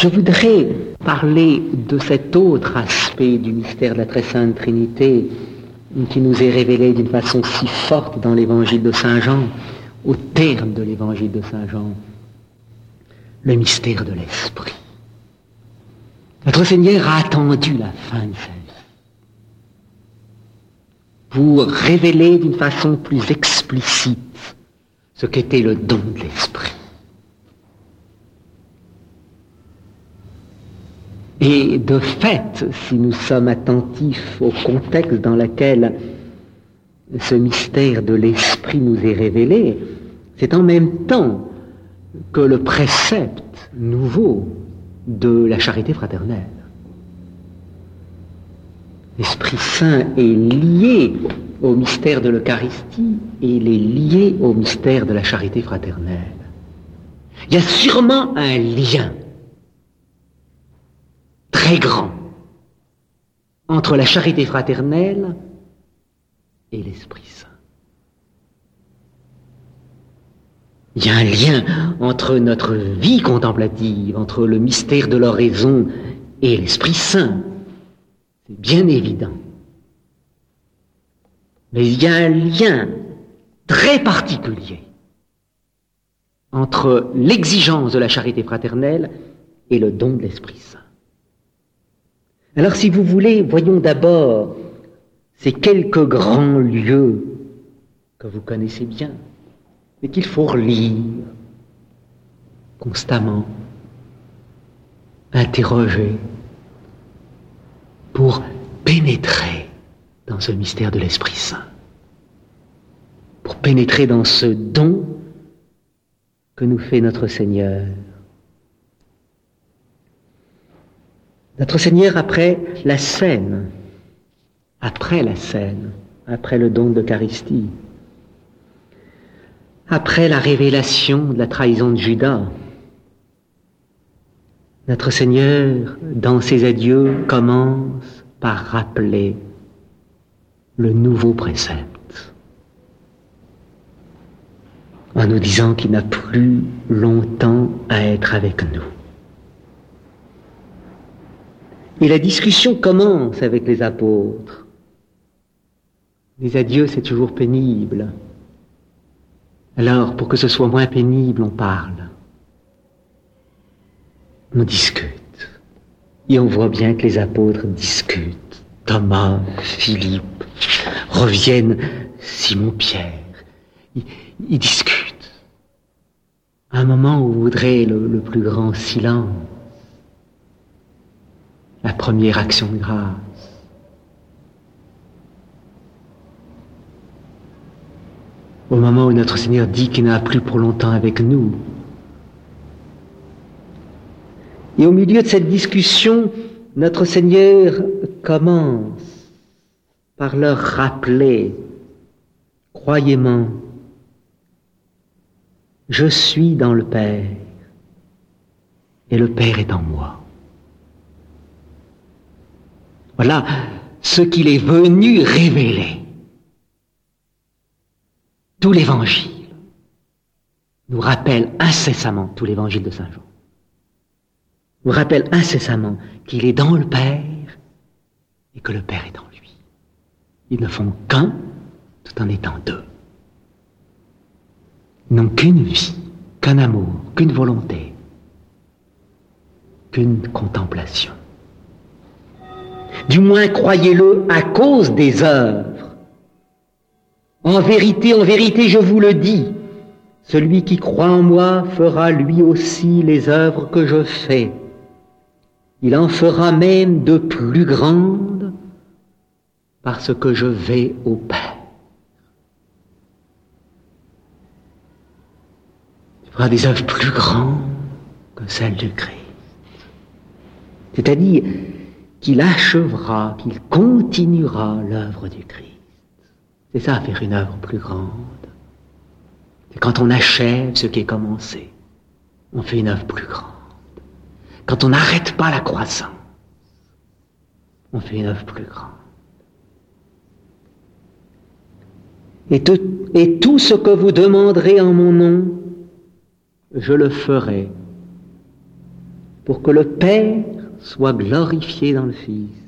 Je voudrais parler de cet autre aspect du mystère de la très sainte Trinité qui nous est révélé d'une façon si forte dans l'évangile de Saint Jean, au terme de l'évangile de Saint Jean, le mystère de l'Esprit. Notre Seigneur a attendu la fin de sa vie pour révéler d'une façon plus explicite ce qu'était le don de l'Esprit. Et de fait, si nous sommes attentifs au contexte dans lequel ce mystère de l'Esprit nous est révélé, c'est en même temps que le précepte nouveau de la charité fraternelle. L'Esprit Saint est lié au mystère de l'Eucharistie et il est lié au mystère de la charité fraternelle. Il y a sûrement un lien très grand entre la charité fraternelle et l'Esprit Saint. Il y a un lien entre notre vie contemplative, entre le mystère de l'oraison et l'Esprit Saint. C'est bien évident. Mais il y a un lien très particulier entre l'exigence de la charité fraternelle et le don de l'Esprit Saint. Alors, si vous voulez, voyons d'abord ces quelques grands lieux que vous connaissez bien, mais qu'il faut relire constamment, interroger, pour pénétrer dans ce mystère de l'Esprit Saint, pour pénétrer dans ce don que nous fait notre Seigneur. Notre Seigneur, après la scène, après le don de l'Eucharistie, après la révélation de la trahison de Judas, notre Seigneur, dans ses adieux, commence par rappeler le nouveau précepte, en nous disant qu'il n'a plus longtemps à être avec nous. Et la discussion commence avec les apôtres. Les adieux, c'est toujours pénible. Alors, pour que ce soit moins pénible, on parle. On discute. Et on voit bien que les apôtres discutent. Thomas, Philippe, reviennent Simon-Pierre. Ils discutent. À un moment où on voudrait le plus grand silence. La première action de grâce. Au moment où notre Seigneur dit qu'il n'a plus pour longtemps avec nous. Et au milieu de cette discussion, notre Seigneur commence par leur rappeler, croyez-moi, je suis dans le Père et le Père est en moi. Voilà ce qu'il est venu révéler. Tout l'Évangile nous rappelle incessamment, tout l'Évangile de Saint Jean, nous rappelle incessamment qu'il est dans le Père et que le Père est en lui. Ils ne font qu'un tout en étant deux. Ils n'ont qu'une vie, qu'un amour, qu'une volonté, qu'une contemplation. Du moins, croyez-le à cause des œuvres. En vérité, je vous le dis, celui qui croit en moi fera lui aussi les œuvres que je fais. Il en fera même de plus grandes parce que je vais au Père. Il fera des œuvres plus grandes que celles du Christ. C'est-à-dire qu'il achèvera, qu'il continuera l'œuvre du Christ. C'est ça, faire une œuvre plus grande. C'est quand on achève ce qui est commencé, on fait une œuvre plus grande. Quand on n'arrête pas la croissance, on fait une œuvre plus grande. Et tout ce que vous demanderez en mon nom, je le ferai, pour que le Père soit glorifié dans le Fils.